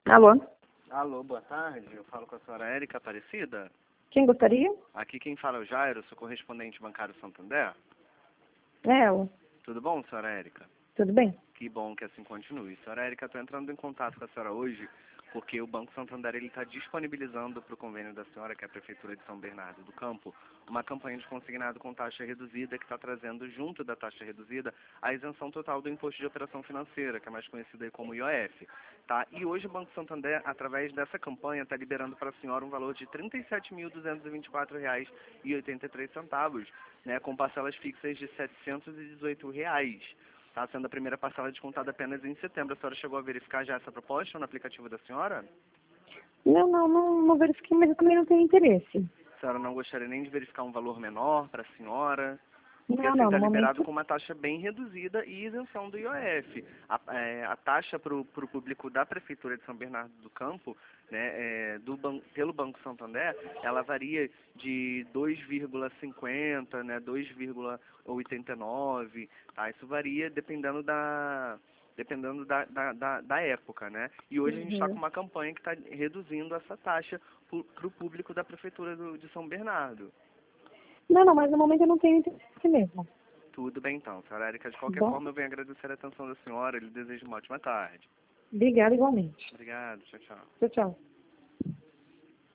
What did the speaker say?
Alô? Alô, boa tarde. Eu falo com a senhora Érica Aparecida. Quem gostaria? Aqui quem fala é o Jairo, sou correspondente bancário Santander. É ela. Tudo bom, senhora Érica? Tudo bem? Que bom que assim continue. Senhora Érica, estou entrando em contato com a senhora hoje porque o Banco Santander está disponibilizando para o convênio da senhora, que é a Prefeitura de São Bernardo do Campo, uma campanha de consignado com taxa reduzida que está trazendo junto da taxa reduzida a isenção total do imposto de operação financeira, que é mais conhecido aí como IOF. Tá? E hoje o Banco Santander, através dessa campanha, está liberando para a senhora um valor de R$ 37.224,83, né, com parcelas fixas de R$ 718. Está sendo a primeira parcela descontada apenas em setembro. A senhora chegou a verificar já essa proposta no aplicativo da senhora? Não verifiquei, mas eu também não tenho interesse. A senhora não gostaria nem de verificar um valor menor para a senhora? Porque Não, assim não, está no liberado momento... com uma taxa bem reduzida e isenção do IOF. A taxa para o público da Prefeitura de São Bernardo do Campo, né, pelo Banco Santander, ela varia de 2,50, né, 2,89, tá? Isso varia dependendo da época, né? E hoje a gente está com uma campanha que está reduzindo essa taxa para o público da Prefeitura de São Bernardo. Não, mas no momento eu não tenho interesse mesmo. Tudo bem então, senhora Érica. De qualquer Bom, forma, eu venho agradecer a atenção da senhora. Eu lhe desejo uma ótima tarde. obrigada igualmente. Obrigado. Tchau, tchau. Tchau, tchau.